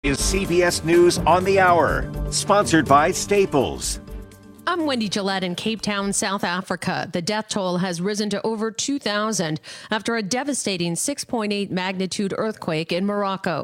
Is CBS News on the Hour, sponsored by Staples. I'm Wendy Gillette in Cape Town, South Africa. The death toll has risen to over 2,000 after a devastating 6.8 magnitude earthquake in Morocco.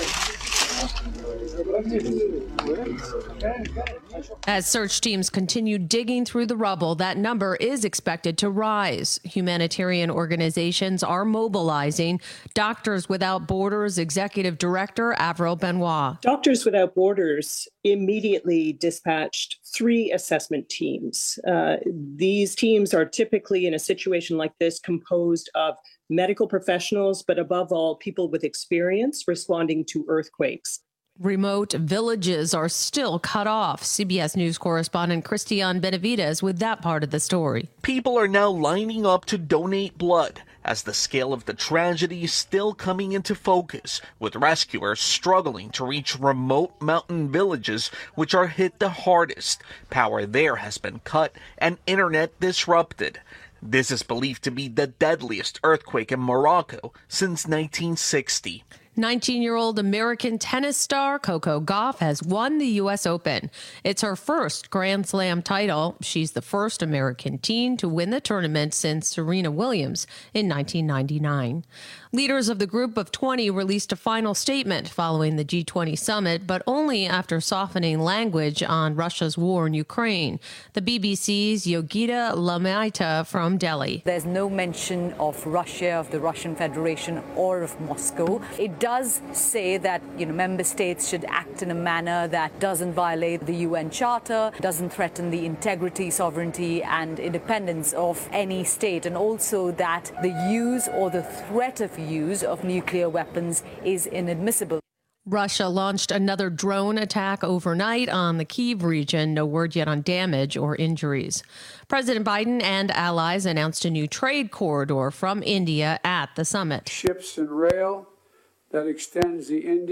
As search teams continue digging through the rubble, that number is expected to rise. Humanitarian organizations are mobilizing. Doctors Without Borders Executive Director Avril Benoit. Doctors Without Borders immediately dispatched 3 assessment teams. These teams are typically, in a situation like this, composed of medical professionals, but above all, people with experience responding to earthquakes. Remote villages are still cut off. CBS News correspondent Christian Benavides with that part of the story. People are now lining up to donate blood as the scale of the tragedy is still coming into focus, with rescuers struggling to reach remote mountain villages which are hit the hardest. Power there has been cut and internet disrupted. This is believed to be the deadliest earthquake in Morocco since 1960. 19-year-old American tennis star Coco Gauff has won the U.S. Open. It's her first Grand Slam title. She's the first American teen to win the tournament since Serena Williams in 1999. Leaders of the Group of 20 released a final statement following the G20 summit, but only after softening language on Russia's war in Ukraine. The BBC's Yogita Lamaita from Delhi. There's no mention of Russia, of the Russian Federation, or of Moscow. It does say that, member states should act in a manner that doesn't violate the UN Charter, doesn't threaten the integrity, sovereignty, and independence of any state, and also that the use or the threat of use of nuclear weapons is inadmissible. Russia launched another drone attack overnight on the Kyiv region. No word yet on damage or injuries. President Biden and allies announced a new trade corridor from India at the summit. Ships and rail that extends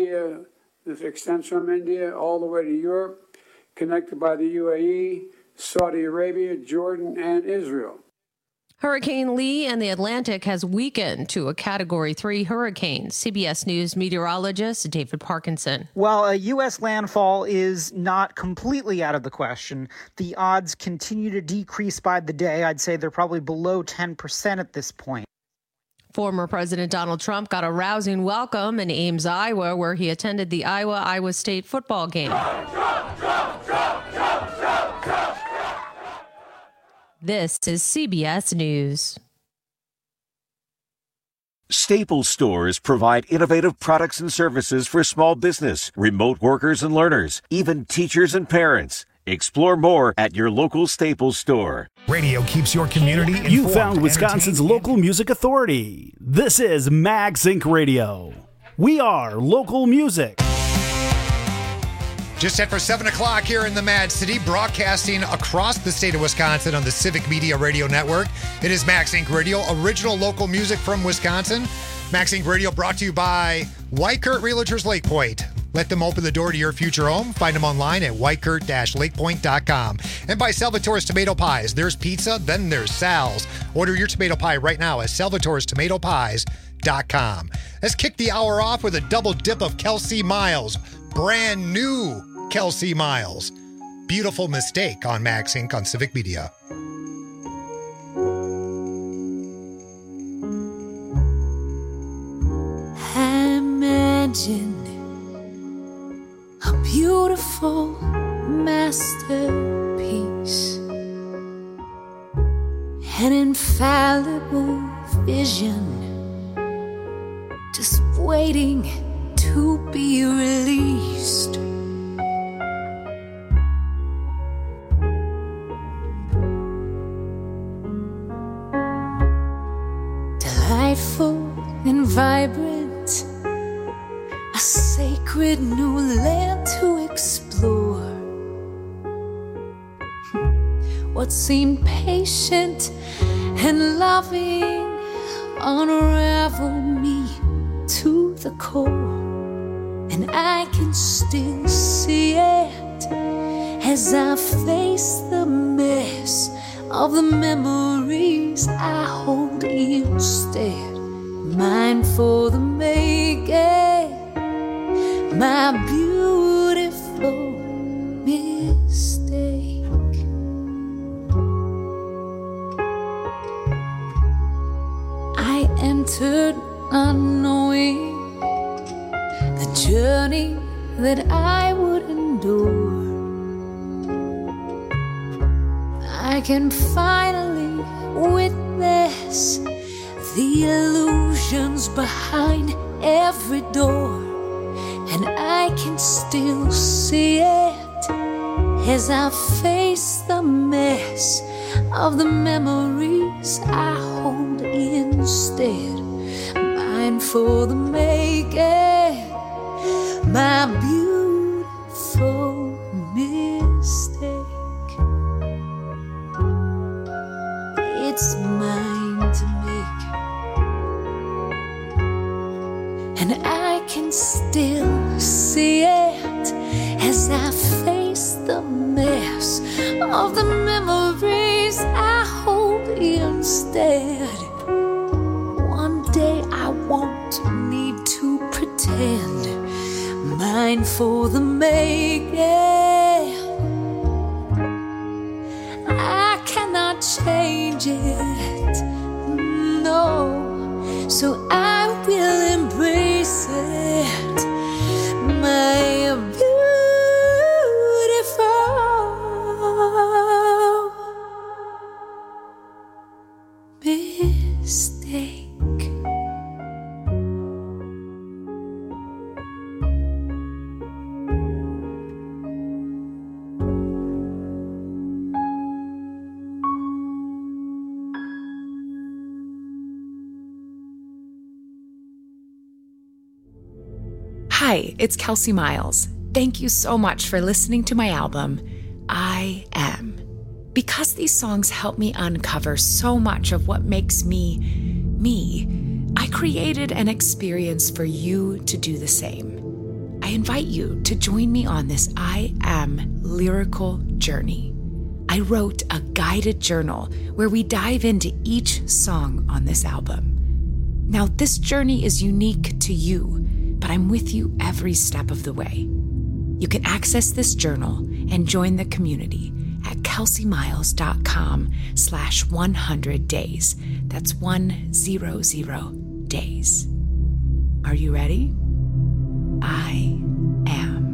from India all the way to Europe, connected by the UAE, Saudi Arabia, Jordan, and Israel. Hurricane Lee and the Atlantic has weakened to a Category 3 hurricane. CBS News meteorologist David Parkinson. While a U.S. landfall is not completely out of the question, the odds continue to decrease by the day. I'd say they're probably below 10% at this point. Former President Donald Trump got a rousing welcome in Ames, Iowa, where he attended the Iowa State football game. Trump. This is CBS News. Staples stores provide innovative products and services for small business, remote workers and learners, even teachers and parents. Explore more at your local Staples store. Radio keeps your community informed. You found Wisconsin's local music authority. This is Mag Zinc Radio. We are local music. Just set for 7 o'clock here in the Mad City, broadcasting across the state of Wisconsin on the Civic Media Radio Network. It is Max Inc. Radio, original local music from Wisconsin. Max Inc. Radio brought to you by Whitekurt Realtors Lake Point. Let them open the door to your future home. Find them online at whitekurt-lakepoint.com. And by Salvatore's Tomato Pies. There's pizza, then there's Sal's. Order your tomato pie right now at salvatorestomatopies.com. Let's kick the hour off with a double dip of Kelsey Miles. Brand new Kelsey Miles. Beautiful Mistake on Max Inc. on Civic Media. Imagine a beautiful masterpiece, an infallible vision, just waiting to be released. Delightful and vibrant, a sacred new land to explore. What seemed patient and loving unraveled me to the core, and I can still see it as I face the mess of the memories I hold instead. Mine for the making, my beautiful mistake. I entered unknowing the journey that I would endure. I can finally witness the illusions behind every door, and I can still see it as I face the mess of the memories I hold instead. Mine for the making, my beautiful mistake. It's mine to make, and I can still see it as I face the mess of the memories I hold instead. One day I won't need to pretend, mine for the making. I cannot change it, no, so I will embrace it, my beautiful mistake. Hi, it's Kelsey Miles. Thank you so much for listening to my album, I Am. Because these songs help me uncover so much of what makes me, me, I created an experience for you to do the same. I invite you to join me on this I Am lyrical journey. I wrote a guided journal where we dive into each song on this album. Now, this journey is unique to you, but I'm with you every step of the way. You can access this journal and join the community at kelseymiles.com/100 days. That's 100 days. Are you ready? I am.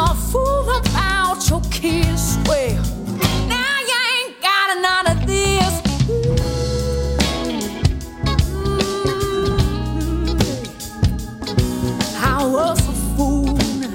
a fool about your kiss. Well, now you ain't got none of this. I was a fool.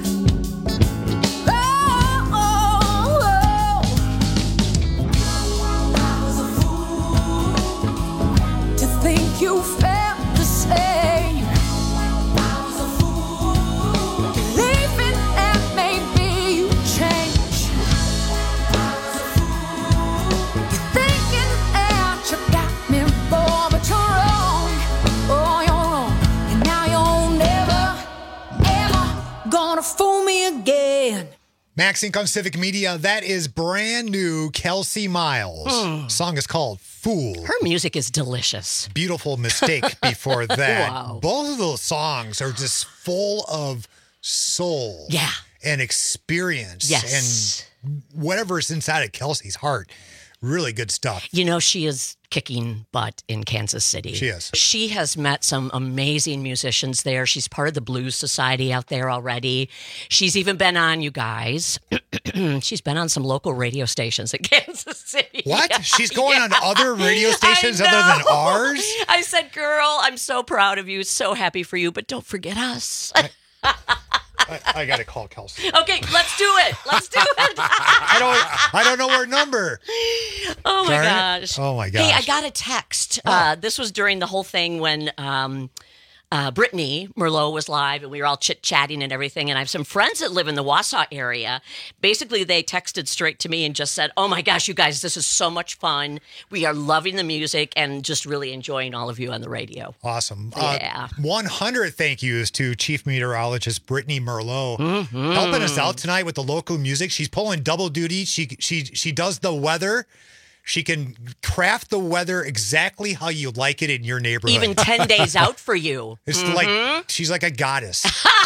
You felt the same. I was a fool, believing that maybe you change. I was a fool, you're thinking that you got me, boy, but you're wrong. Oh, you're wrong, and now you're never, ever gonna fool me again. Max Inc. on Civic Media. That is brand new Kelsey Miles. Song is called Fool. Her music is delicious. Beautiful Mistake before that. Wow. Both of those songs are just full of soul. Yeah. And experience. Yes. And whatever's inside of Kelsey's heart. Really good stuff. You know, she is kicking butt in Kansas City. She is. She has met some amazing musicians there. She's part of the Blues Society out there already. She's even been on, you guys, she's been on some local radio stations in Kansas City. What? She's going on other radio stations other than ours? I said, girl, I'm so proud of you. So happy for you, but don't forget us. I got to call Kelsey. Okay, let's do it. Let's do it. I don't know her number. Oh, my Darn it. gosh. Oh, my gosh. Hey, I got a text. This was during the whole thing when Brittany Merlot was live and we were all chit-chatting and everything. And I have some friends that live in the Wausau area. Basically, they texted straight to me and just said, oh, my gosh, you guys, this is so much fun. We are loving the music and just really enjoying all of you on the radio. Awesome. Yeah. 100 thank yous to Chief Meteorologist Brittany Merlot helping us out tonight with the local music. She's pulling double duty. She does the weather. She can craft the weather exactly how you like it in your neighborhood. Even 10 days out for you. It's like she's like a goddess.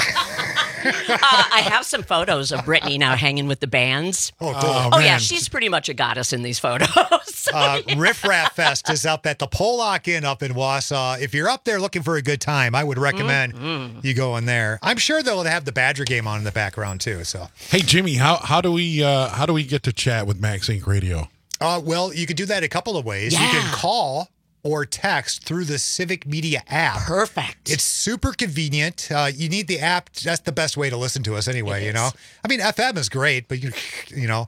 I have some photos of Brittany now hanging with the bands. Oh, yeah, she's pretty much a goddess in these photos. Riff Raff Fest is up at the Pollock Inn up in Wausau. If you're up there looking for a good time, I would recommend you go in there. I'm sure they'll have the Badger game on in the background too. So, hey Jimmy, how do we get to chat with Max Inc. Radio? Well, you could do that a couple of ways. Yeah. You can call or text through the Civic Media app. Perfect. It's super convenient. You need the app. That's the best way to listen to us anyway, you know? I mean, FM is great, but you know.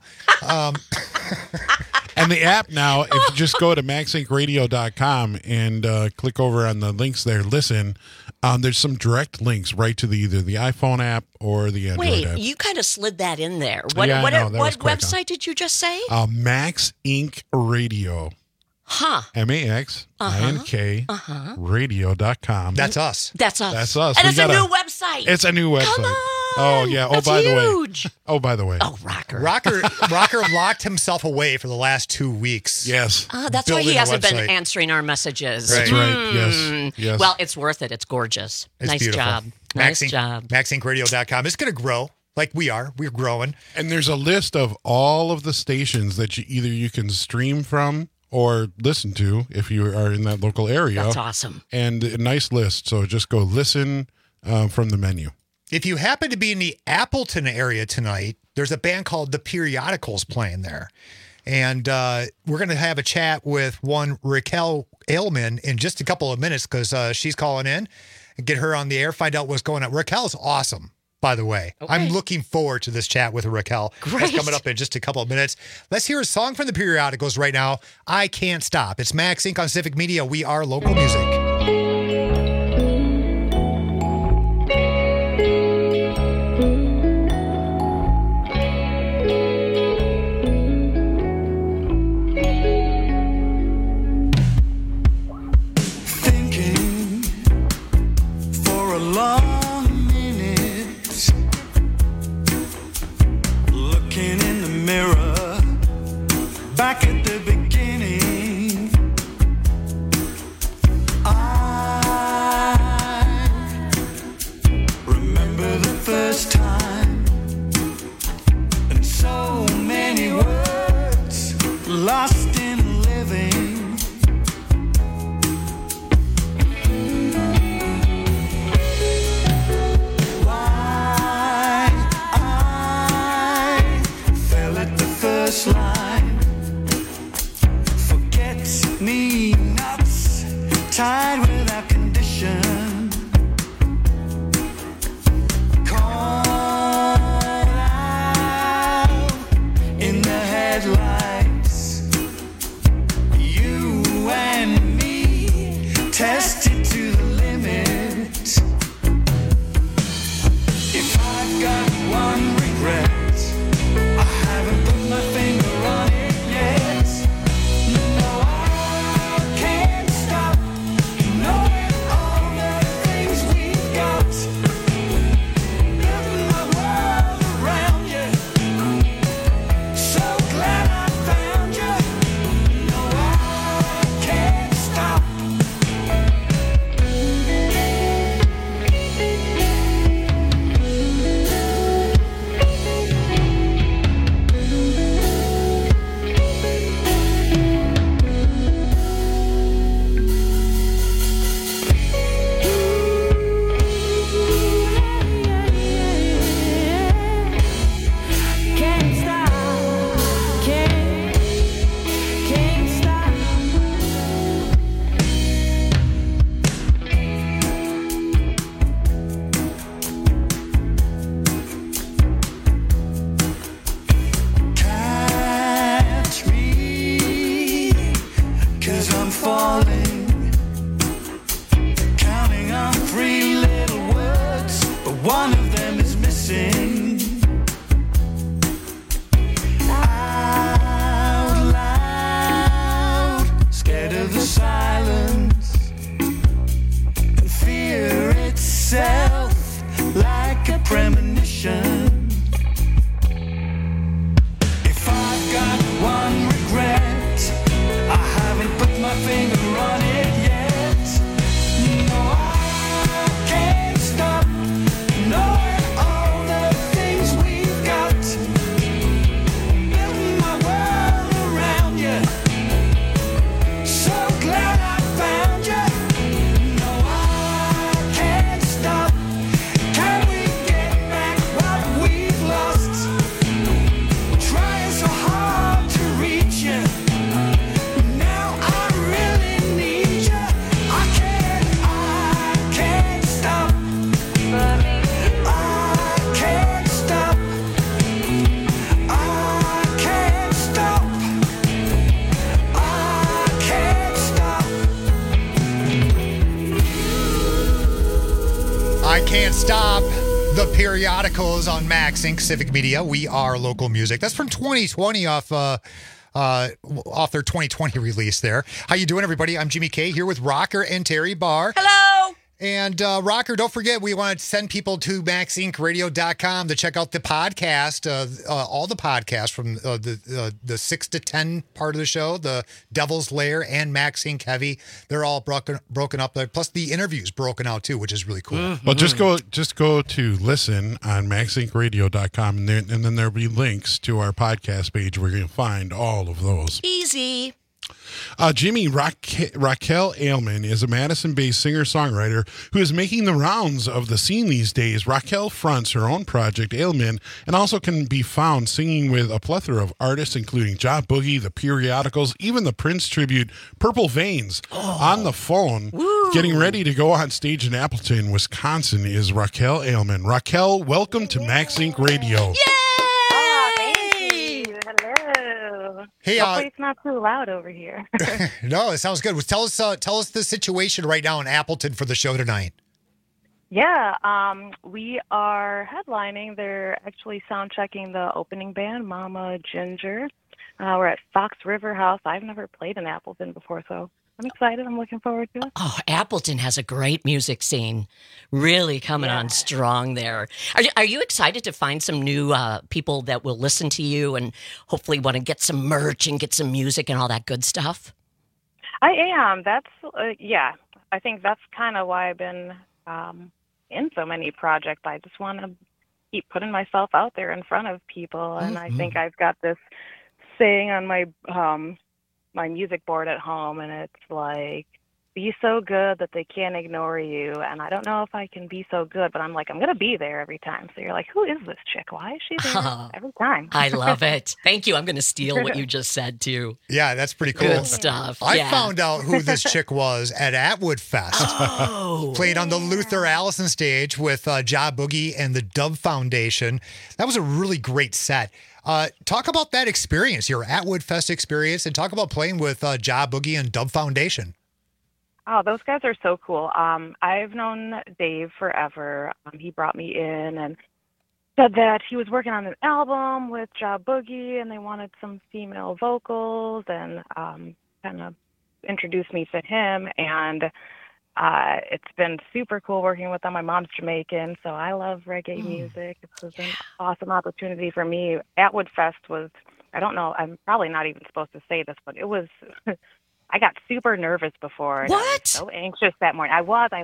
And the app now, if you just go to maxincradio.com and click over on the links there, listen, there's some direct links right to either the iPhone app or the Android app. Wait, you kind of slid that in there. What Website did you just say? Max Inc. Radio. Huh. MAXINK radio.com. That's us. That's us. That's us. And it's a new website. It's a new website. Come on. Oh, yeah. That's huge. By the way. Oh, Rocker. Rocker locked himself away for the last 2 weeks. Yes. That's why he hasn't been answering our messages. That's right. Yes. Well, it's worth it. It's gorgeous. It's nice beautiful. job. Nice job. MaxIncRadio.com. It's going to grow like we are. We're growing. And there's a list of all of the stations that you can stream from or listen to if you are in that local area. That's awesome. And a nice list. So just go listen from the menu. If you happen to be in the Appleton area tonight, there's a band called The Periodicals playing there. And we're going to have a chat with one Raquel Ailman in just a couple of minutes because she's calling in and get her on the air, find out what's going on. Raquel's awesome, by the way. Okay. I'm looking forward to this chat with Raquel. Great. That's coming up in just a couple of minutes. Let's hear a song from The Periodicals right now. I Can't Stop. It's Max Inc. on Civic Media. We are local music. Long minutes, looking in the mirror, back at the beginning. I one of them is missing. Out loud, scared of the silence, and fear itself like a premonition. If I've got one regret, I haven't put my finger on it yet. No, I can't stop knowing all the things we've got. Building my world around you. So glad I found you. No, I can't stop. Can we get back what we've lost? Trying so hard to reach you. Now I really need you. I can't stop. I can't stop. I can't stop. I can't stop. I Can't Stop. The Periodicals on Max Inc. Civic Media. We are local music. That's from 2020 off their 2020 release there. How you doing, everybody? I'm Jimmy K here with Rocker and Terry Barr. Hello. And Rocker, don't forget, we want to send people to maxincradio.com to check out the podcast, all the podcasts from the 6 to 10 part of the show, the Devil's Lair and Max Inc. Heavy. They're all broken up there. Plus the interviews broken out too, which is really cool. Well, just go to listen on maxincradio.com, and then there'll be links to our podcast page where you can find all of those. Easy. Jimmy, Raquel Ailman is a Madison-based singer-songwriter who is making the rounds of the scene these days. Raquel fronts her own project, Ailman, and also can be found singing with a plethora of artists, including John Boogie, the Periodicals, even the Prince tribute, Purple Veins. On the phone, getting ready to go on stage in Appleton, Wisconsin, is Raquel Ailman. Raquel, welcome to Max Inc. Radio. Hello. Hey, hopefully it's not too loud over here. No, it sounds good. Tell us the situation right now in Appleton for the show tonight. Yeah, we are headlining. They're actually sound checking the opening band, Mama Ginger. We're at Fox River House. I've never played in Appleton before, so I'm excited. I'm looking forward to it. Oh, Appleton has a great music scene, really coming on strong there. Are you excited to find some new people that will listen to you and hopefully want to get some merch and get some music and all that good stuff? I am. That's, I think that's kind of why I've been in so many projects. I just want to keep putting myself out there in front of people, and I think I've got this saying on my my music board at home, and it's like, be so good that they can't ignore you. And I don't know if I can be so good, but I'm like, I'm going to be there every time. So you're like, who is this chick? Why is she there every time? I love it. Thank you. I'm going to steal what you just said, too. Yeah, that's pretty cool. Good stuff. I found out who this chick was at Atwood Fest. Oh. Played on the Luther Allison stage with Ja Boogie and the Dove Foundation. That was a really great set. Talk about that experience, your Atwood Fest experience, and talk about playing with Ja Boogie and Dove Foundation. Oh, those guys are so cool. I've known Dave forever. He brought me in and said that he was working on an album with Ja Boogie, and they wanted some female vocals, and kind of introduced me to him. And it's been super cool working with them. My mom's Jamaican, so I love reggae music. It was an awesome opportunity for me. Atwood Fest was, I don't know, I'm probably not even supposed to say this, but it was... I got super nervous before. And I was so anxious that morning. I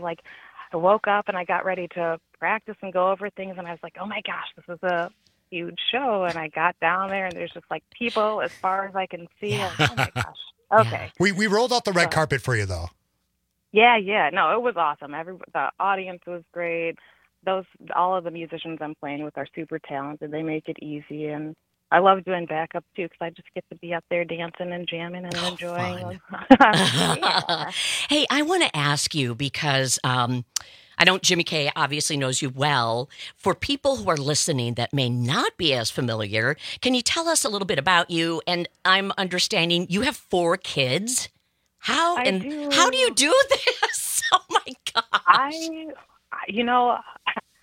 woke up and I got ready to practice and go over things, and I was like, oh my gosh, this is a huge show. And I got down there, and there's just like people as far as I can see. Yeah. Oh my gosh. Okay. We rolled out the red carpet for you, though. Yeah. No, it was awesome. The audience was great. All of the musicians I'm playing with are super talented. They make it easy, and I love doing backup too, because I just get to be up there dancing and jamming and enjoying. Hey, I want to ask you, because Jimmy K obviously knows you well. For people who are listening that may not be as familiar, can you tell us a little bit about you? And I'm understanding you have 4 kids. How do you do this? Oh my gosh!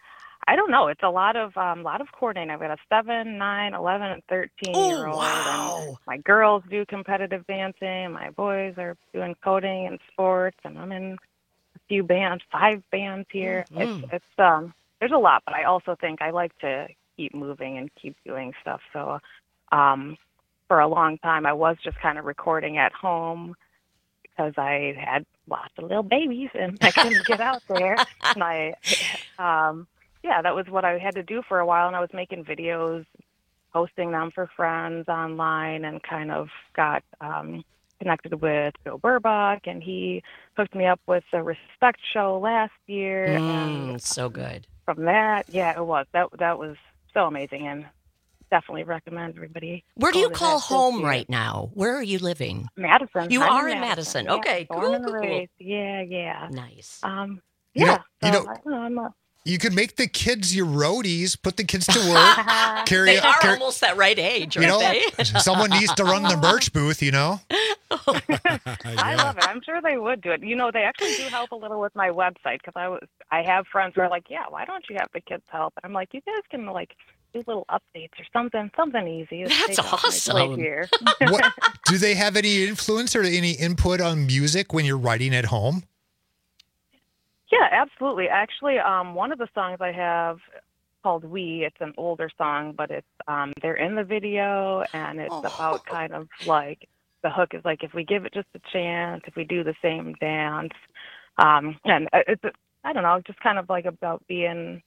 I don't know. It's a lot of coordinating. I've got a 7, 9, 11, and 13-year-old. wow. And my girls do competitive dancing. My boys are doing coding and sports, and I'm in a few bands, 5 bands here. It's there's a lot, but I also think I like to keep moving and keep doing stuff. So, for a long time, I was just kind of recording at home because I had lots of little babies and I couldn't get out there. And yeah, that was what I had to do for a while, and I was making videos, posting them for friends online, and kind of got connected with Joe Burbach, and he hooked me up with the Respect show last year. And so good. From that, yeah, it was. That was so amazing, and definitely recommend everybody. Where do you go to call that this home year. right now? Where are you living? Madison. You I'm are in Madison. Yeah, Okay, born and cool. raised. Yeah. Nice. Yeah. You know, I'm a you could make the kids your roadies, put the kids to work. They are almost that right age, aren't they? Someone needs to run the merch booth, you know? I love it. I'm sure they would do it. You know, they actually do help a little with my website because I have friends who are like, yeah, why don't you have the kids help? And I'm like, you guys can like do little updates or something easy. to That's take off my plate awesome. Here. What, do they have any influence or any input on music when you're writing at home? Yeah, absolutely. Actually, one of the songs I have called "We," it's an older song, but it's they're in the video, and it's about kind of like the hook is like if we give it just a chance, if we do the same dance, and it's I don't know, just kind of like about being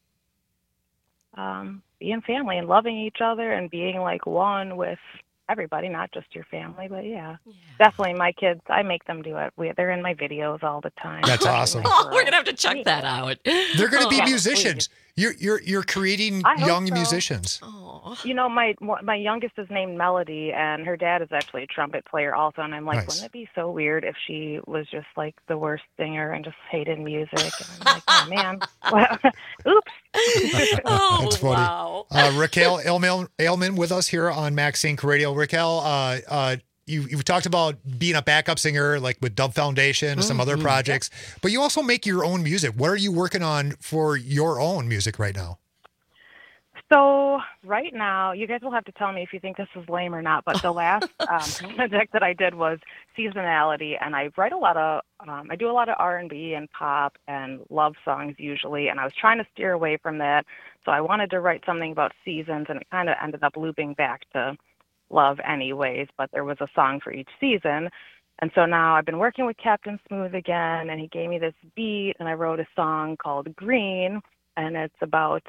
family and loving each other and being like one with everybody, not just your family. But yeah, definitely my kids, I make them do it. They're in my videos all the time. That's awesome. We're gonna have to check that out. They're going to be Yeah, musicians. You're creating I hope young so. musicians. You know, my youngest is named Melody, and her dad is actually a trumpet player also. And I'm like, Nice. wouldn't it be so weird if she was just like the worst singer and just hated music? And I'm like, oh man, oops. That's funny. Raquel Ailman with us here on Max Inc. Radio. Raquel, you've talked about being a backup singer, like with Dove Foundation and some other projects, but you also make your own music. What are you working on for your own music right now? So right now, you guys will have to tell me if you think this is lame or not, but the last project that I did was Seasonality, and I write a lot of, I do a lot of R&B and pop and love songs usually, and I was trying to steer away from that, so I wanted to write something about seasons, and it kind of ended up looping back to love anyways, but there was a song for each season. And so now I've been working with Captain Smooth again, and he gave me this beat, and I wrote a song called Green, and it's about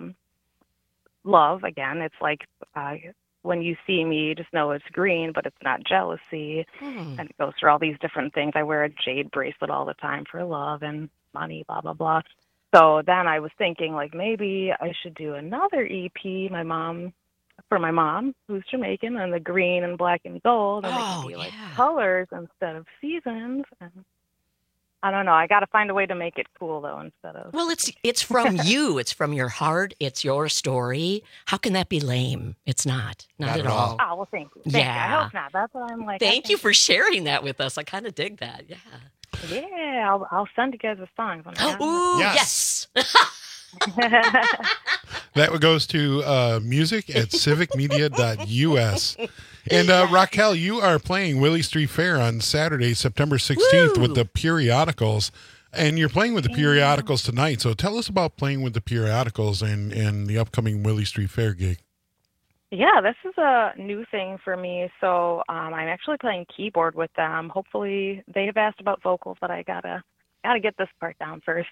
love again. It's like when you see me, you just know it's green, but it's not jealousy. And it goes through all these different things. I wear a jade bracelet all the time for love and money, blah, blah, blah. So then I was thinking, like, maybe I should do another EP, for my mom, who's Jamaican, and the green and black and gold, and they can be like colors instead of seasons. And I don't know. I got to find a way to make it cool though, instead of. Well, it's from you. It's from your heart. It's your story. How can that be lame? It's not at all. Oh well, thank you. Thank you. Yeah. I hope not. That's what I'm like. Thank you for sharing that with us. I kind of dig that. Yeah. Yeah, I'll send you guys a song. Ooh, yes. That goes to music at civicmedia.us. And Raquel, you are playing Willie Street Fair on Saturday, September 16th with the Periodicals. And you're playing with the Periodicals tonight. So tell us about playing with the Periodicals and the upcoming Willie Street Fair gig. Yeah, this is a new thing for me. So I'm actually playing keyboard with them. Hopefully, they have asked about vocals, but I gotta get this part down first.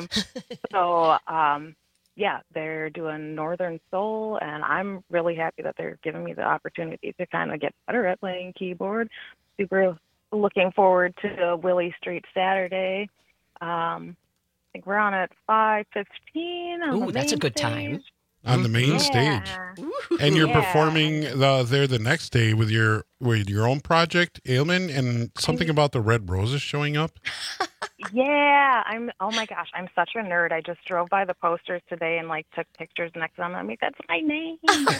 Yeah, they're doing Northern Soul, and I'm really happy that they're giving me the opportunity to kind of get better at playing keyboard. Super looking forward to Willie Street Saturday. I think we're on at 5:15. Ooh, that's a good time. On the main stage. And you're performing there the next day with your own project, Ailman, and something about the Red Roses showing up. Yeah, oh my gosh, I'm such a nerd. I just drove by the posters today and like took pictures next to them. I'm like, that's my name.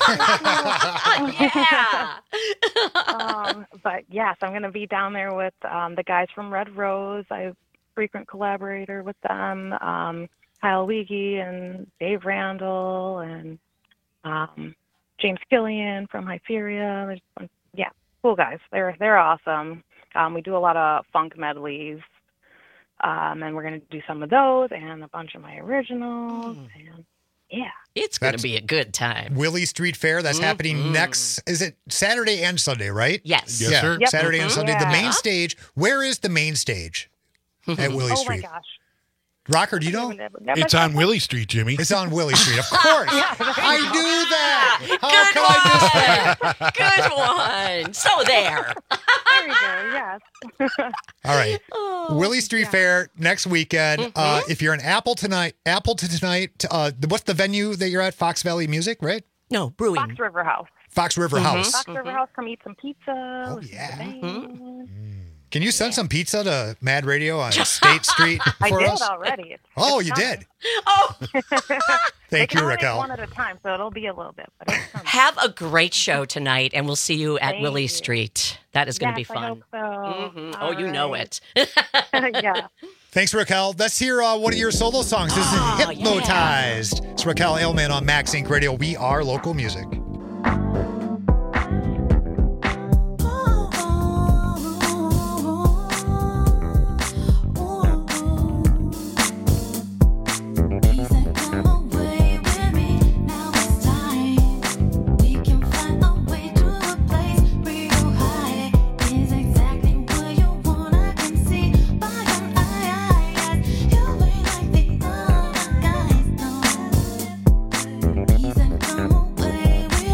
Yeah. But yes, I'm going to be down there with the guys from Red Rose. I'm a frequent collaborator with them. Kyle Wiege and Dave Randall and James Killian from Hysteria. Yeah, cool guys. They're awesome. We do a lot of funk medleys, and we're going to do some of those and a bunch of my originals. And yeah, it's going to be a good time. Willie Street Fair, that's happening next, is it Saturday and Sunday, right? Yes. Yes, sir. Yep. Saturday and Sunday. The main Yeah. stage, where is the main stage at Willie Oh my Street? gosh. Rocker, do you know? It's on Willie Street, Jimmy. It's on Willie Street, of course. I knew that. How Good could I miss that? Good one. So there. There we go. Yes. All right. Willie Street Fair next weekend. If you're in Appleton tonight, what's the venue that you're at? Fox Valley Music, right? No, Brewing. Fox River House. Fox River House. Fox River House. Come eat some pizza. Oh, yeah. Can you send some pizza to Mad Radio on State Street I for did us? already. Oh, you did. Oh, Thank you, They Raquel. can only make one at a time, so it'll be a little bit. But it's coming. have a great show tonight, and we'll see you at Thank Willie you. Street. That is going to be Yes, I fun. hope so. Oh, All you know right. it. Yeah. Thanks, Raquel. Let's hear one of your solo songs. This is Hypnotized. It's Raquel Ailman on Max Inc. Radio. We are local music. Come away with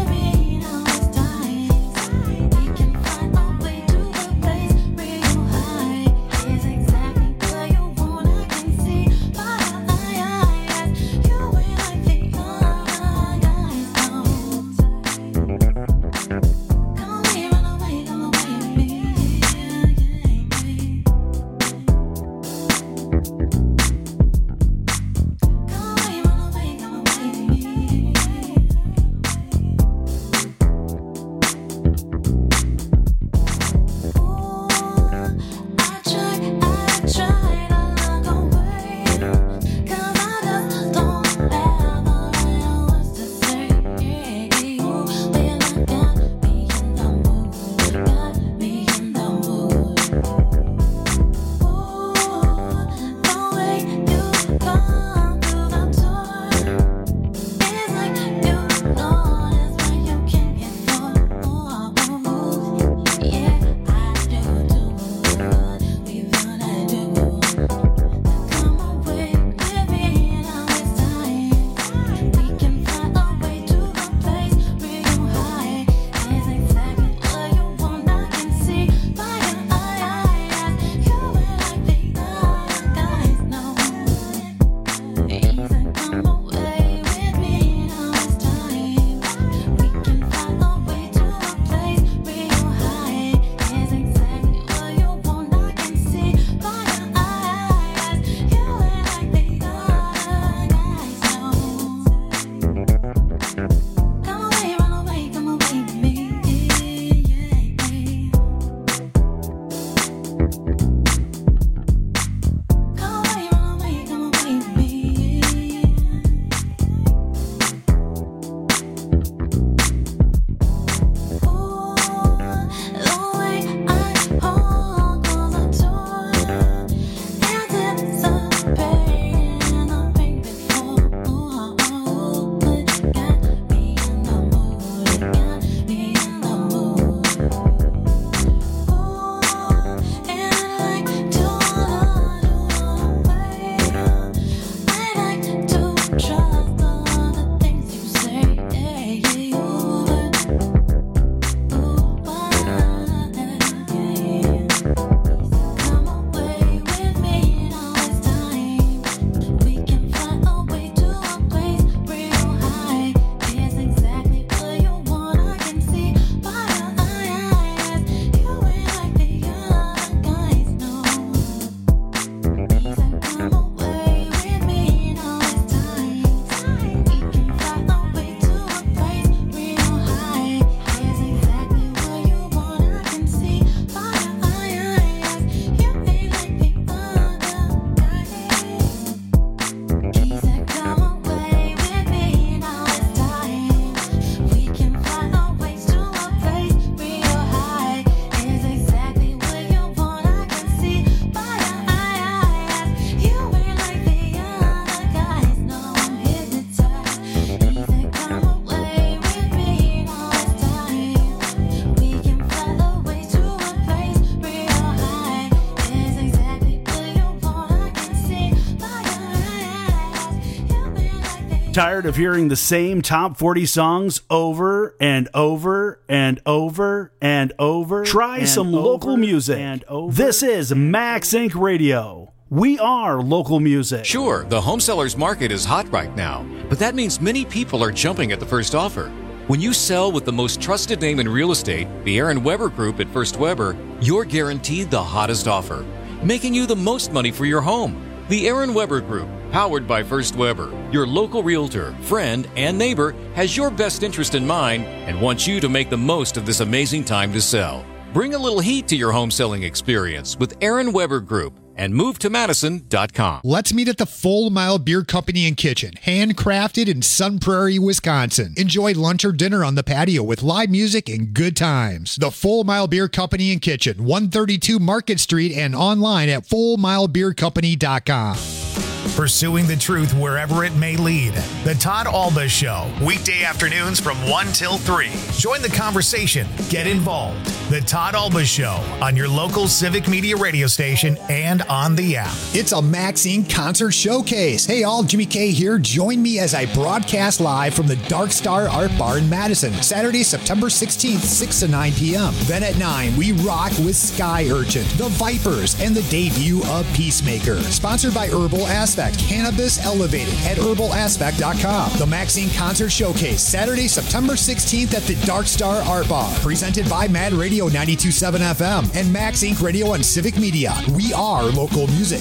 Tired of hearing the same top 40 songs over and over and over and over? Try some local music. This is Max Inc. Radio. We are local music. Sure, the home sellers market is hot right now, but that means many people are jumping at the first offer. When you sell with the most trusted name in real estate, the Aaron Weber Group at First Weber, you're guaranteed the hottest offer, making you the most money for your home. The Aaron Weber Group, powered by First Weber, your local realtor, friend, and neighbor, has your best interest in mind and wants you to make the most of this amazing time to sell. Bring a little heat to your home selling experience with Aaron Weber Group and move to Madison.com. Let's meet at the Full Mile Beer Company and Kitchen, handcrafted in Sun Prairie, Wisconsin. Enjoy lunch or dinner on the patio with live music and good times. The Full Mile Beer Company and Kitchen, 132 Market Street, and online at fullmilebeercompany.com. Pursuing the truth wherever it may lead. The Todd Alba Show, weekday afternoons from 1 till 3. Join the conversation. Get involved. The Todd Alba Show on your local Civic Media radio station and on the app. It's a Max Inc. concert showcase. Hey all, Jimmy K here. Join me as I broadcast live from the Dark Star Art Bar in Madison, Saturday, September 16th, 6 to 9 p.m. Then at 9, we rock with Sky Urchin, The Vipers, and the debut of Peacemaker. Sponsored by Herbal Aspect. Cannabis Elevated at herbalaspect.com. The Max Inc. Concert Showcase, Saturday, September 16th at the Dark Star Art Bar. Presented by Mad Radio 92.7 FM and Max Inc. Radio and Civic Media. We are local music.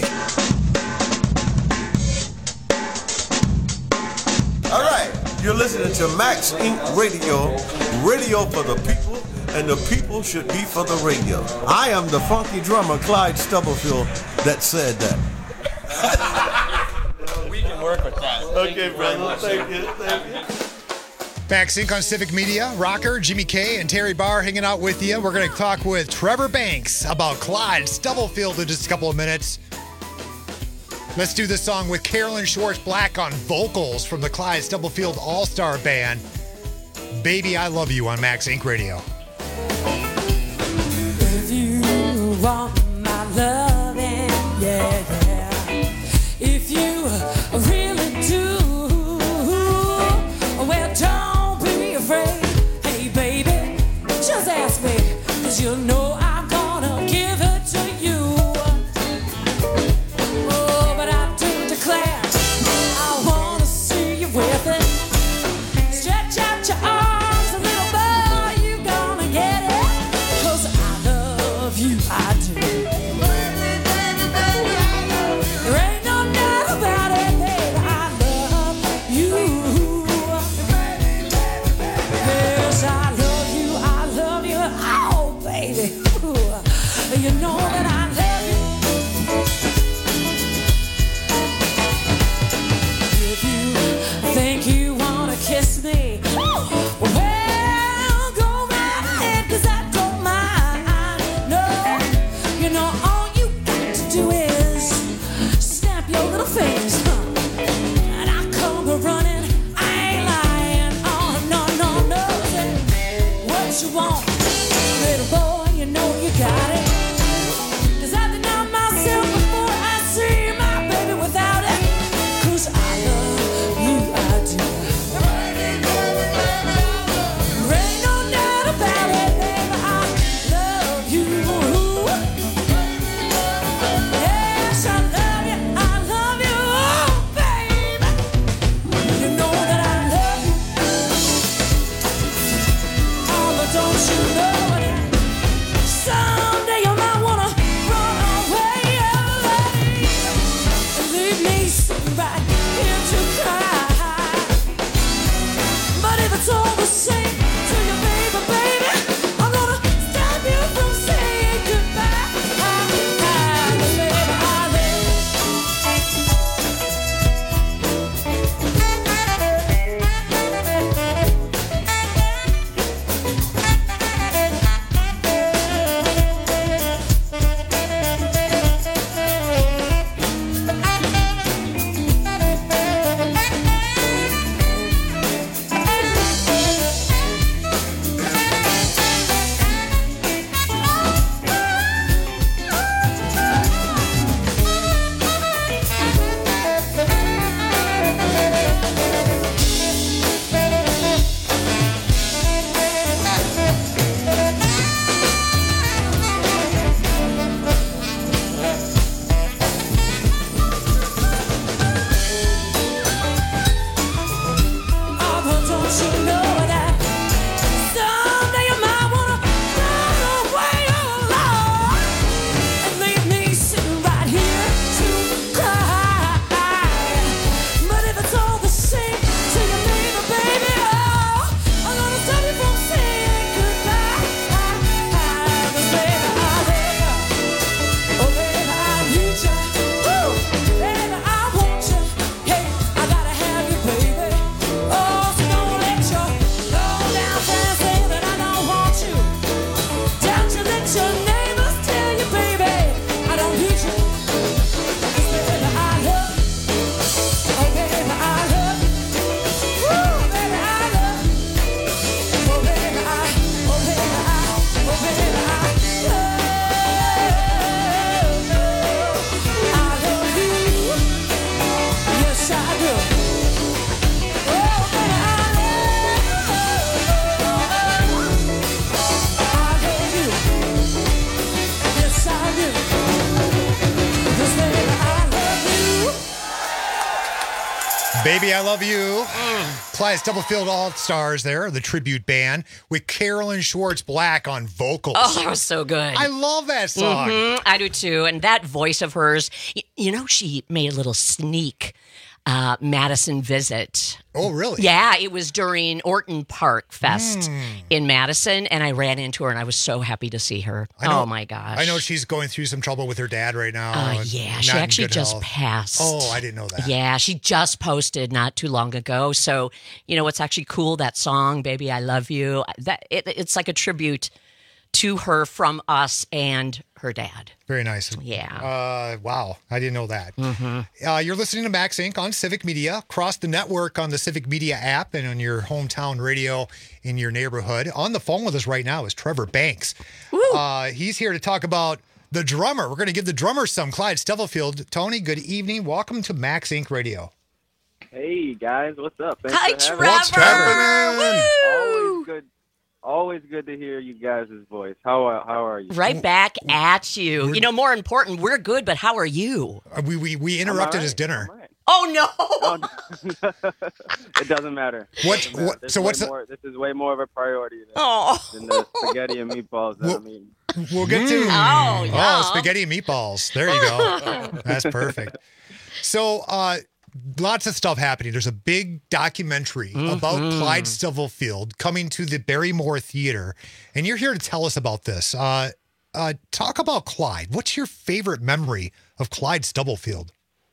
All right, you're listening to Max Inc. Radio, radio for the people, and the people should be for the radio. I am the funky drummer, Clyde Stubblefield, that said that. We can work with that. Okay, brother. Thank you. Max Inc. on Civic Media, Rocker, Jimmy K, and Terry Barr hanging out with you. We're going to talk with Trevor Banks about Clyde Stubblefield in just a couple of minutes. Let's do this song with Carolyn Schwartz Black on vocals from the Clyde Stubblefield All-Star Band. Baby, I Love You on Max Inc. Radio. If you want my loving, yeah. If you really do, well, don't be afraid. Hey, baby, just ask me, 'cause you know I'm gonna give it to you. Oh, but I do declare, I wanna see you with it. Stretch out your arms a little more, you gonna get it. 'Cause I love you, I do. Yes, I do. Oh, baby, I love you. Yes, I do. Yes, baby, I love you. Baby, I Love You. Clyde Stubblefield All-Stars there, the tribute band, with Carolyn Schwartz Black on vocals. Oh, that was so good. I love that song. I do too. And that voice of hers, you know, she made a little sneak Madison visit. Oh, really? Yeah, it was during Orton Park Fest in Madison, and I ran into her, and I was so happy to see her. Oh, my gosh. I know she's going through some trouble with her dad right now. and Yeah, not she in actually good just health. passed. Oh, I didn't know that. Yeah, she just posted not too long ago. So, you know, what's actually cool, that song, Baby, I Love You, it's like a tribute to her from us and her dad. Very nice. Yeah. Wow. I didn't know that. You're listening to Max Inc. on Civic Media, across the network on the Civic Media app and on your hometown radio in your neighborhood. On the phone with us right now is Trevor Banks. He's here to talk about the drummer. We're going to give the drummer some. Clyde Stubblefield. Tony, good evening. Welcome to Max Inc. Radio. Hey, guys. What's up? Thanks Hi, for having Trevor. me. What's happening? Always good. Always good to hear you guys' voice. How are you? Right back at you. You know, more important, we're good, but how are you? We interrupted his dinner. Oh, no. It doesn't matter. This is way more of a priority than the spaghetti and meatballs that I'm eating. We'll get to yum. spaghetti and meatballs. There you go. That's perfect. So, lots of stuff happening. There's a big documentary about Clyde Stubblefield coming to the Barrymore Theater, and you're here to tell us about this. Talk about Clyde. What's your favorite memory of Clyde Stubblefield?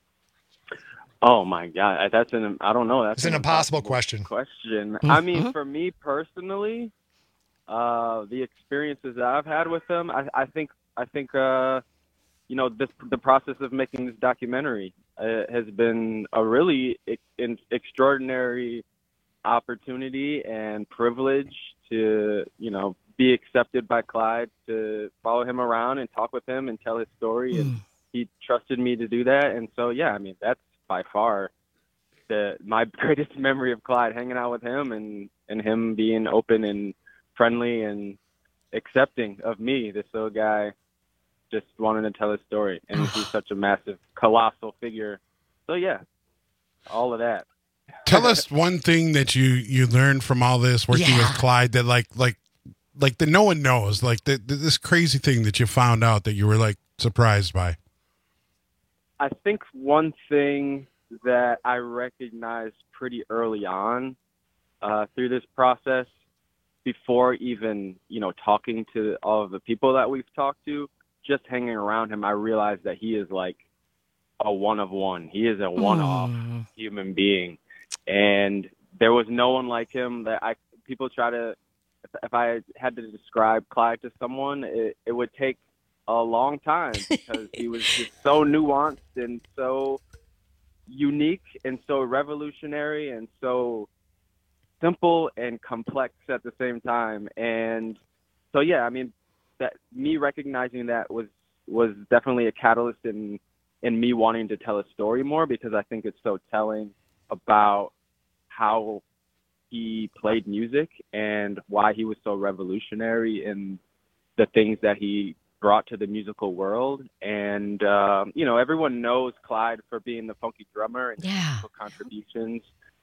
Oh my God, I don't know. That's an impossible question. I mean, for me personally, the experiences that I've had with him, I think, you know, the process of making this documentary has been a really extraordinary opportunity and privilege to, you know, be accepted by Clyde, to follow him around and talk with him and tell his story. And he trusted me to do that. And so, yeah, I mean, that's by far my greatest memory of Clyde, hanging out with him and him being open and friendly and accepting of me, this little guy just wanting to tell his story. And he's such a massive, colossal figure. So, yeah, all of that. Tell us one thing that you learned from all this working with Clyde that like that no one knows, like this crazy thing that you found out that you were like surprised by. I think one thing that I recognized pretty early on through this process, before even, you know, talking to all of the people that we've talked to, just hanging around him, I realized that he is like a one of one. He is a one-off human being. And there was no one like him that people try to, if I had to describe Clyde to someone, it would take a long time because he was just so nuanced and so unique and so revolutionary and so simple and complex at the same time. And so, yeah, I mean, that me recognizing that was definitely a catalyst in me wanting to tell a story more, because I think it's so telling about how he played music and why he was so revolutionary in the things that he brought to the musical world. And you know, everyone knows Clyde for being the funky drummer and musical contributions,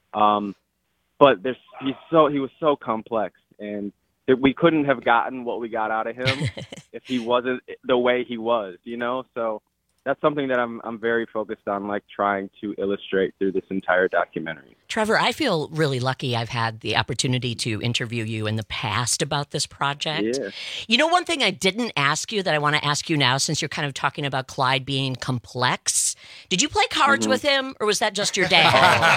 but he was so complex, and we couldn't have gotten what we got out of him if he wasn't the way he was, you know. So that's something that I'm very focused on, like trying to illustrate through this entire documentary. Trevor, I feel really lucky I've had the opportunity to interview you in the past about this project. Yeah. You know, one thing I didn't ask you that I want to ask you now, since you're kind of talking about Clyde being complex, did you play cards with him, or was that just your dad?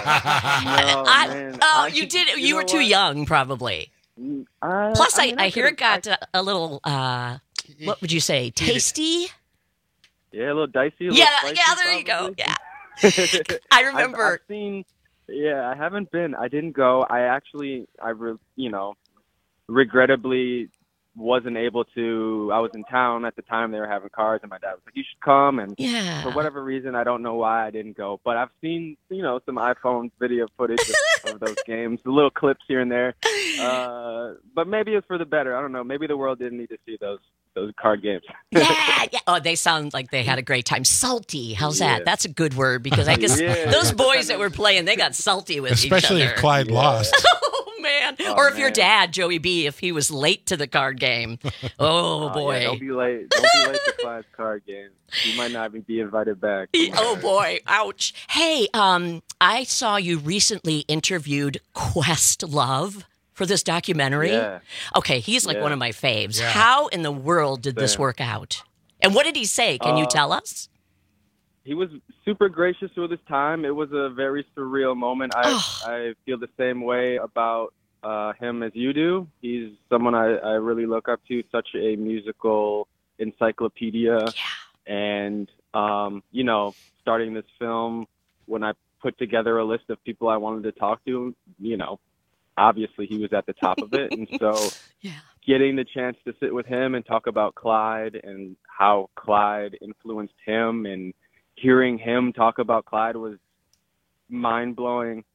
No, you did. You were too young, probably. Plus, I hear it got a little, what would you say, tasty? Yeah, a little dicey. Yeah, there you go. Yeah. I remember. I've seen, I haven't been. I didn't go. I actually, regrettably wasn't able to. I was in town at the time. They were having cards, and my dad was like, "You should come." And for whatever reason, I don't know why I didn't go, but I've seen, some iPhone video footage of those games, the little clips here and there. But maybe it's for the better. I don't know. Maybe the world didn't need to see those card games. Yeah. Oh, they sound like they had a great time. Salty. How's that? That's a good word, because I guess those boys that were playing, they got salty with each other. Especially if Clyde lost. Oh, man. Or if your dad, Joey B., if he was late to the card game. Oh, boy. Yeah, don't be late. Don't be late to Clyde's card game. You might not even be invited back. Oh, boy. Ouch. Hey, I saw you recently interviewed Questlove for this documentary. Yeah. Okay, he's like one of my faves. Yeah. How in the world did this work out? And what did he say? Can you tell us? He was super gracious with his time. It was a very surreal moment. I feel the same way about him as you do. He's someone I really look up to, such a musical encyclopedia. And, starting this film, when I put together a list of people I wanted to talk to, obviously he was at the top of it. And so getting the chance to sit with him and talk about Clyde and how Clyde influenced him, and hearing him talk about Clyde was mind-blowing.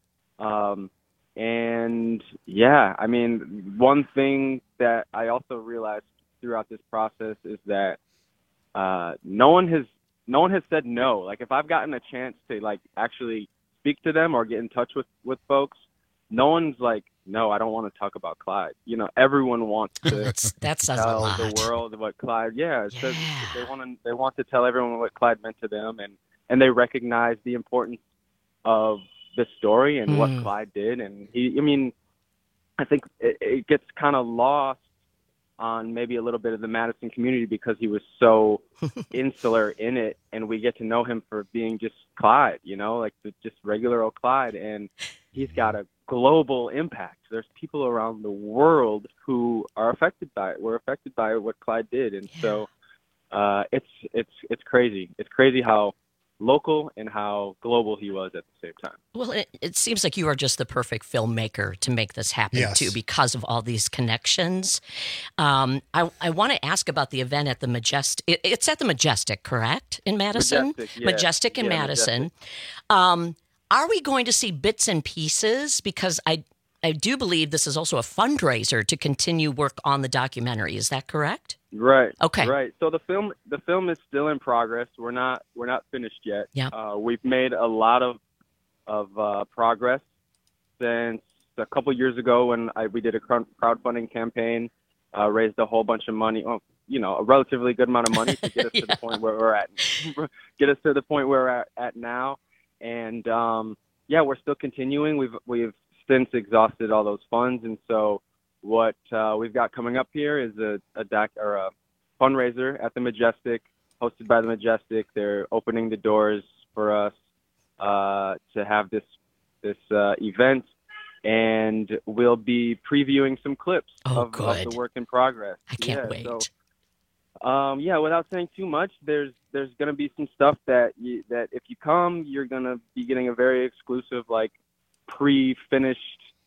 One thing that I also realized throughout this process is that no one has said no. Like, if I've gotten a chance to actually speak to them or get in touch with folks, no one's like, no, I don't want to talk about Clyde. Everyone wants to that says tell a lot. the world what Clyde. Says they want to tell everyone what Clyde meant to them, and they recognize the importance of the story and what Clyde did. And I think it gets kind of lost on maybe a little bit of the Madison community because he was so insular in it, and we get to know him for being just Clyde, just regular old Clyde. And he's got a global impact. There's people around the world who are affected by it. We're affected by what Clyde did. And so it's crazy. It's crazy how local and how global he was at the same time. Well, it seems like you are just the perfect filmmaker to make this happen, too, because of all these connections. I want to ask about the event at the Majestic. It's at the Majestic, correct, in Madison? Majestic in Madison. Majestic. Are we going to see bits and pieces? Because I do believe this is also a fundraiser to continue work on the documentary. Is that correct? Right. Okay. Right. So the film is still in progress. We're not finished yet. Yeah. We've made a lot of progress since a couple years ago when we did a crowdfunding campaign, raised a whole bunch of money. A relatively good amount of money to get us to the point where we're at. Get us to the point where we're at now. And we're still continuing. We've since exhausted all those funds, and so what we've got coming up here is a fundraiser at the Majestic, hosted by the Majestic. They're opening the doors for us to have this event, and we'll be previewing some clips of the work in progress. I can't wait. So, without saying too much, there's going to be some stuff that if you come, you're going to be getting a very exclusive, pre-finished,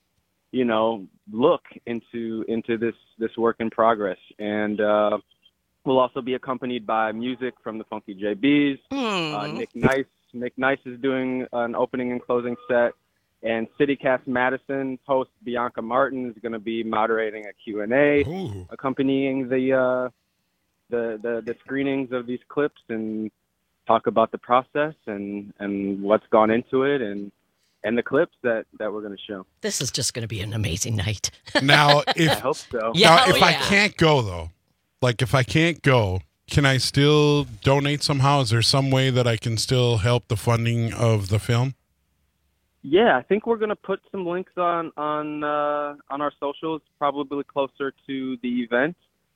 look into this work in progress. And we'll also be accompanied by music from the Funky JBs. Nick Nice is doing an opening and closing set. And CityCast Madison host Bianca Martin is going to be moderating a Q&A, accompanying the screenings of these clips, and talk about the process and what's gone into it and the clips that we're going to show. This is just going to be an amazing night. Now, I hope so. I can't go though, if I can't go, can I still donate somehow? Is there some way that I can still help the funding of the film? Yeah, I think we're going to put some links on our socials, probably closer to the event.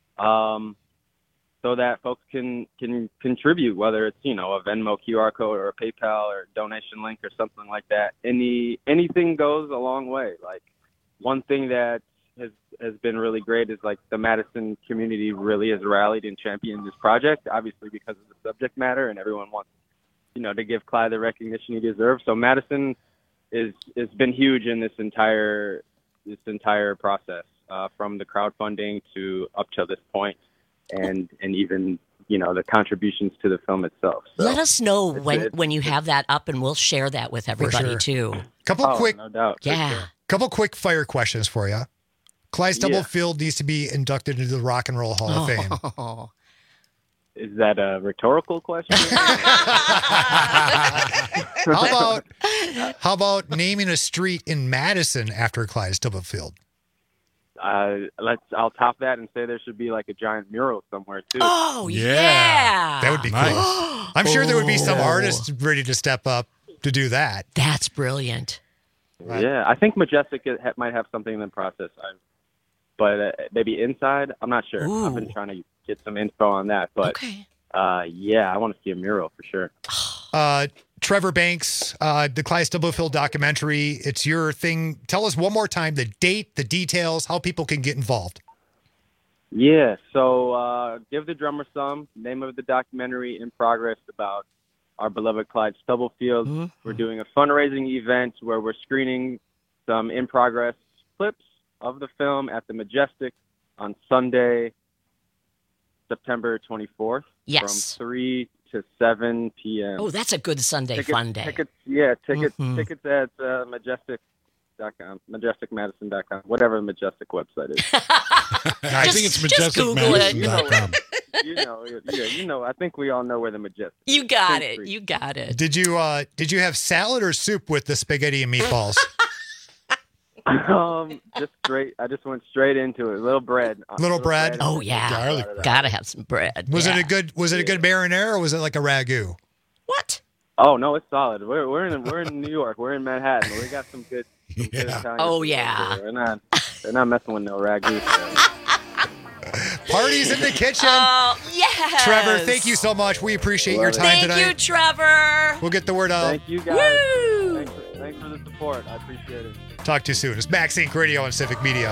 So that folks can contribute, whether it's, a Venmo QR code or a PayPal or donation link or something like that. Anything goes a long way. One thing that has been really great is the Madison community really has rallied and championed this project, obviously because of the subject matter, and everyone wants, to give Clyde the recognition he deserves. So Madison has been huge in this entire process. from the crowdfunding to up till this point, and even the contributions to the film itself. So let us know when you have that up, and we'll share that with everybody sure. too. No doubt. Yeah. Couple quick fire questions for you. Clyde Stubblefield needs to be inducted into the Rock and Roll Hall of Fame. Is that a rhetorical question? How about naming a street in Madison after Clyde Stubblefield? I'll top that and say there should be like a giant mural somewhere too. Oh yeah. That would be cool. I'm sure there would be some artists ready to step up to do that. That's brilliant. Yeah, I think Majestic might have something in the process. But maybe inside, I'm not sure. I've been trying to get some info on that, but yeah, I want to see a mural for sure. Trevor Banks, the Clyde Stubblefield documentary, it's your thing. Tell us one more time the date, the details, how people can get involved. Yeah, so Give the Drummer Some, name of the documentary in progress about our beloved Clyde Stubblefield. Mm-hmm. We're doing a fundraising event where we're screening some in-progress clips of the film at the Majestic on Sunday, September 24th. Yes. From 3 to 7 p.m. Oh, that's a good Sunday fun day. Tickets at Majestic.com, MajesticMadison.com, whatever the Majestic website is. I think it's MajesticMadison.com. I think we all know where the Majestic. You got it. Did you have salad or soup with the spaghetti and meatballs? Just straight. I just went straight into it. Little bread. Oh yeah. Gotta have some bread. Was it a good marinara or was it like a ragu? What? Oh no, it's solid. We're in New York. We're in Manhattan. We got some good. Good Italian food here. They're not messing with no ragu. Parties in the kitchen. Oh, yes. Trevor, thank you so much. We appreciate your time tonight. Thank you, Trevor. We'll get the word out. Thank you, guys. Woo! Thanks for the support. I appreciate it. Talk to you soon. It's Max Inc. Radio and Civic Media.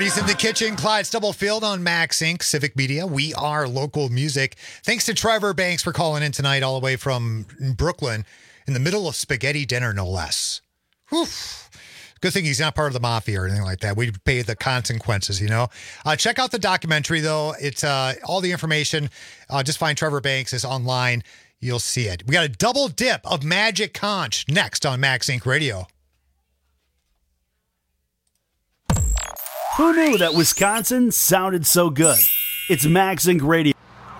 Parties in the Kitchen, Clyde Stubblefield on Max Inc. Civic Media. We are local music. Thanks to Trevor Banks for calling in tonight all the way from Brooklyn in the middle of spaghetti dinner, no less. Whew. Good thing he's not part of the mafia or anything like that. We'd pay the consequences, you know. Check out the documentary, though. It's all the information. Just find Trevor Banks is online. You'll see it. We got a double dip of Magic Conch next on Max Inc. Radio. Who knew that Wisconsin sounded so good? It's Max Inc. Radio.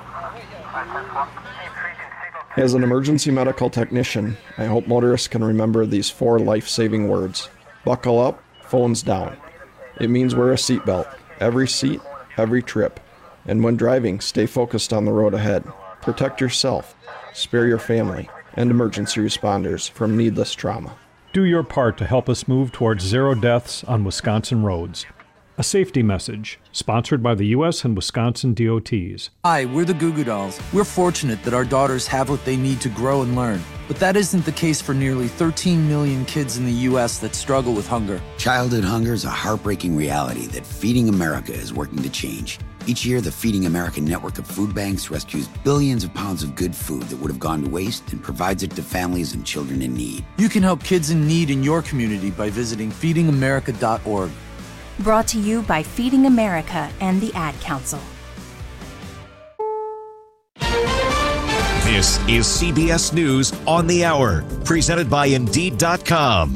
As an emergency medical technician, I hope motorists can remember these 4 life-saving words. Buckle up, phones down. It means wear a seatbelt, every seat, every trip. And when driving, stay focused on the road ahead. Protect yourself, spare your family, and emergency responders from needless trauma. Do your part to help us move towards 0 deaths on Wisconsin roads. A safety message, sponsored by the U.S. and Wisconsin DOTs. Hi, we're the Goo Goo Dolls. We're fortunate that our daughters have what they need to grow and learn. But that isn't the case for nearly 13 million kids in the U.S. that struggle with hunger. Childhood hunger is a heartbreaking reality that Feeding America is working to change. Each year, the Feeding America network of food banks rescues billions of pounds of good food that would have gone to waste and provides it to families and children in need. You can help kids in need in your community by visiting feedingamerica.org. Brought to you by Feeding America and the Ad Council. This is CBS News on the Hour, presented by Indeed.com.